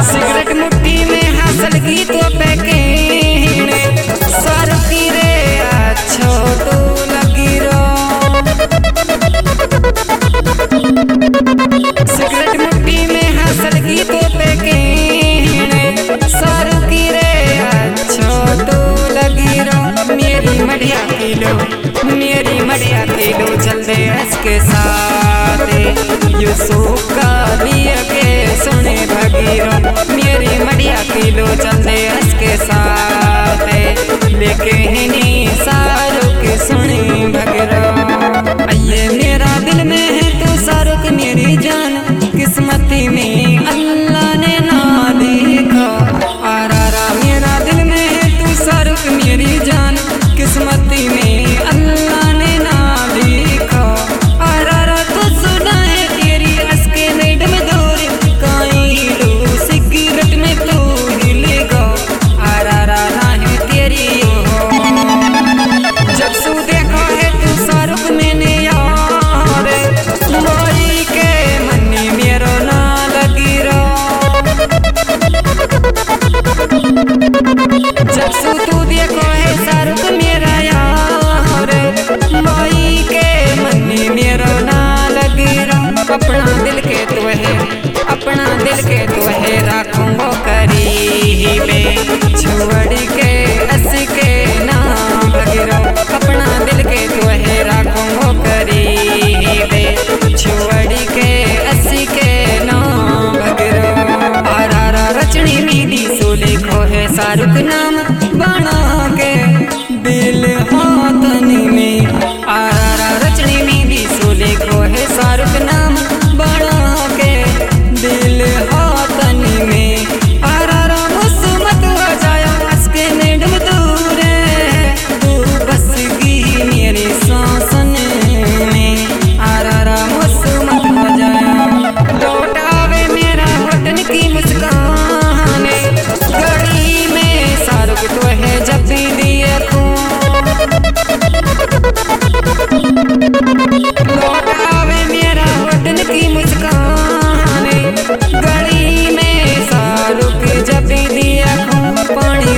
Cigarette मुट्ठी में हासिल की तो पैकेट सर की रे अच्छो तो लगी रो। सिगरेट मुट्ठी में हासिल की तो पैकेट सर की रे अच्छो तो लगी रो। मेरी मढ़िया किलो चल दे इसके साथ यूसुफ का लिए के सुने भगीरो। मेरी मढ़िया किलो चल दे इसके साथ लेके ही शाहरुख सुने भगीरो। ये मेरा दिल में है तो शाहरुख मेरी जान किस्मती में अल्लाह ने ना देखा। आरा मेरा दिल में है तू शाहरुख मेरी जान किस्मती में अल्लाह ने ना देखा। आरा तो सुना है तेरी असके नेट में दूर काई लो सिगरेट में तू हिलेगा। आरा ना है तेरी हो जब सू देखा है तू शाहरुख मैंने यार भाई के मन्नी मेरो ना लगी रो। जब सू तू देखो है शाहरुख मेरा यार भाई के मन्नी मेरो ना लगी रो। अपना दिल के तो है राखूंगो करीबे छोड़ के हंस के ना भगीरो। अपना दिल के तो है राखूंगो करीबे छोड़ के हंस के ना भगीरो। आरा रचनी मीडी सो लिखो है शाहरुख नाम बना के दिल हाथनी में। आरा रचनी मीडी सो लिखो है शाहरुख नाम बना के दिल हाथनी में। आरा मुसमत हो जाया असके नेडम दूर तू बस गई मेरी सांसन में। आरा मुसमत हो जाया लौट आवे मेरा होटन की मुस्कान गली में शाहरुख तो है जब भी दिए लौट आवे मेरा होटन की मुस्कान गली में शाहरुख जब भी दिया पानी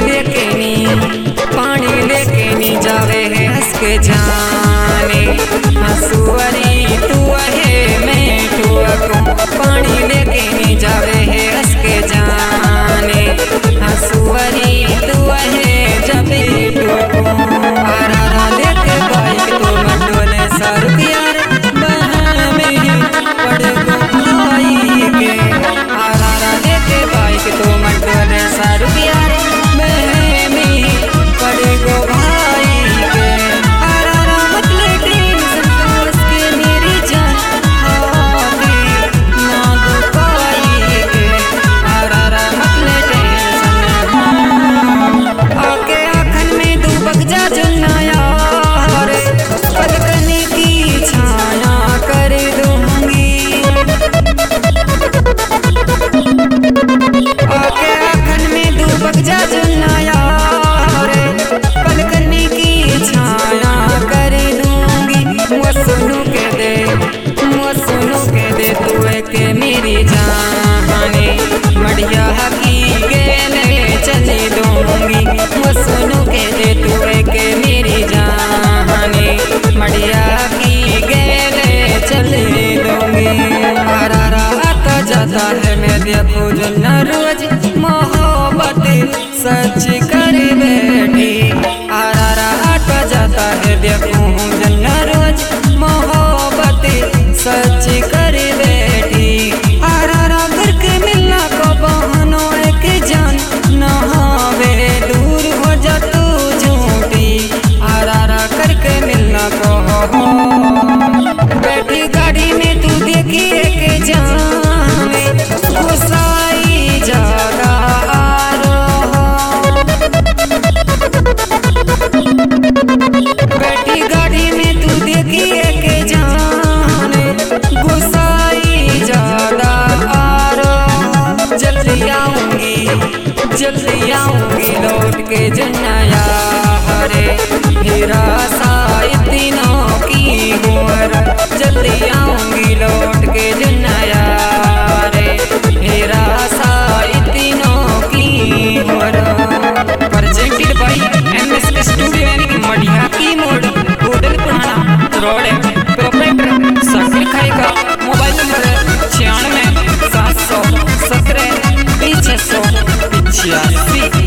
लेके नी जावे है हंस के जाने हंसुअरी तू है मैं ठुआ पानी लेके नी जावे है हंस के जाने हंसुअरी तू है जब भी आरा लेके बाइक तो मंडोले शाहरुख यार बहन में पड़ गो भाई के। आरा लेके बाइक तो मंडोले शाहरुख यार बहन में पड़ गो भाई के। आरा मतलब टेंशन दोस्त के मेरी जान हाथी ना दो पाई के। आरा मतलब टेंशन आके आँखन में तू बग जा जुन्ना यार पलकने की छाया कर दूंगी। आके आँखन में तू बग जा जुन्ना यार पलकने की छाया कर दूंगी। मुझे के दे तू के मेरी जाने मढ़िया की गेले चली दूंगी। मुझे के दे तू के मेरी जाने मढ़िया की गेले चली दूंगी। आरा आता जाता है मैं देखो जो न रोज मोहब्बत सच कर बैठी। आरा आता जाता है देखो जो न रोज मोहब्बत सच कर बैठी। आरा करके मिलना को बहानों एक जान नहावे दूर हो जा तू झूठी। आरा करके मिलना को बैठी गाड़ी में तू देखी एक जाने गुस्साई ज्यादा बैठी गाड़ी में तू देखी एक जाने गुस्साई ज्यादा जल्दी आऊंगी लौट के जन्नया हरे हीरा साई दिनों की गोर। जल्दी आऊंगी लौट के जन्नया रे हीरा साई 86।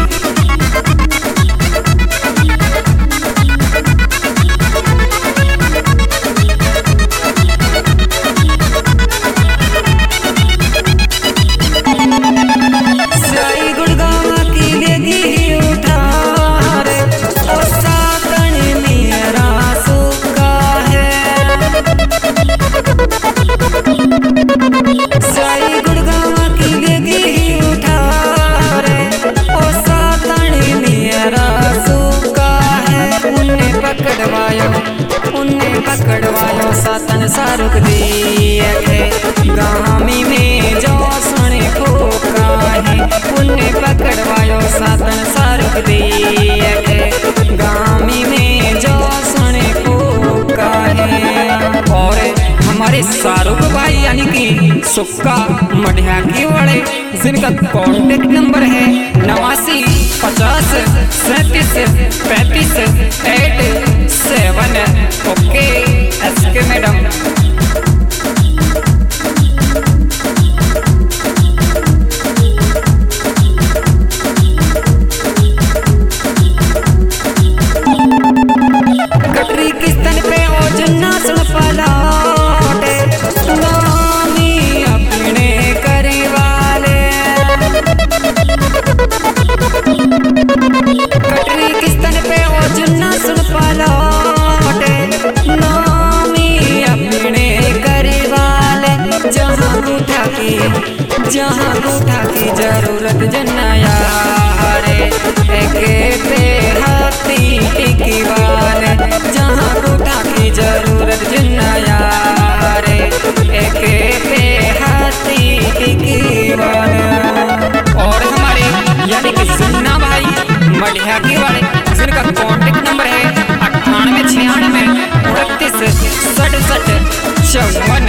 पकड़वायो सातन सारुक दिए गामी में जो सुने खोका है उन्हें पकड़वायो सातन सारुक दिए गामी में जो सुने खोका है। और हमारे शाहरुख भाई यानी कि सुक्का मढ़िया की वाले जिनका कॉन्टेक्ट नंबर है 89 50 37 35 87। ओके एसके मैडम। कटरी किस्तन पे ओ जन्ना सुन पलाटे नामी अपने करे वाले। कटरी किस्तन पे ओ जन्ना सुन पलाटे नामी अपने करे वाले। जहाँ उठा की जरूरत जन्ना यारे एके पे हाथी टिकी वाले। जहाँ उठा की जरूरत जन्ना यारे एके पे हाथी टिकी वाले। और हमारे यानी कि सुन्ना भाई मढ़िया की वाले जिनका कॉन्टेक्ट नंबर है 98 96 38 67 54।